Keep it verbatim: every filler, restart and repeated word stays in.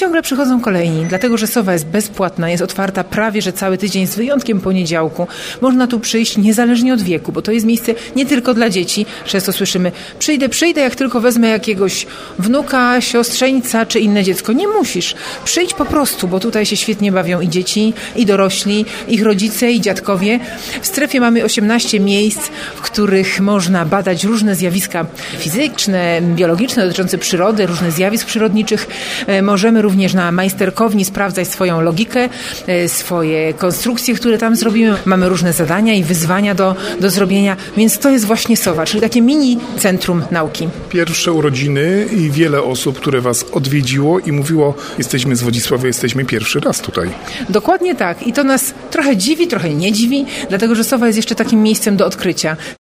ciągle przychodzą kolejni, dlatego że Sowa jest bezpłatna, jest otwarta prawie że cały tydzień z wyjątkiem poniedziałku. Można tu przyjść niezależnie od wieku, bo to jest miejsce nie tylko dla dzieci. Często słyszymy, przyjdę, przyjdę, jak tylko wezmę jakiegoś wnuka, siostrzeńca czy inne dziecko. Nie musisz. Przyjdź po prostu, bo tutaj się świetnie bawią i dzieci, i dorośli, ich rodzice, i dziadkowie. W strefie mamy osiemnaście miejsc, w których można badać różne zjawiska fizyczne, biologiczne, dotyczące przyrody, różne zjawisk przyrodniczych. Możemy również na majsterkowni sprawdzać swoją logikę, swoje konstrukcje, które tam zrobimy. Mamy różne zadania i wyzwania do, do zrobienia, więc to jest właśnie Sowa, czyli takie mini centrum nauki. Pierwsze urodziny i wiele osób, które Was odwiedziło i mówiło, jesteśmy z Wodzisława, jesteśmy pierwszy raz tutaj. Dokładnie tak. I to nas trochę dziwi, trochę nie dziwi, dlatego że Sowa jest jeszcze takim miejscem do odkrycia.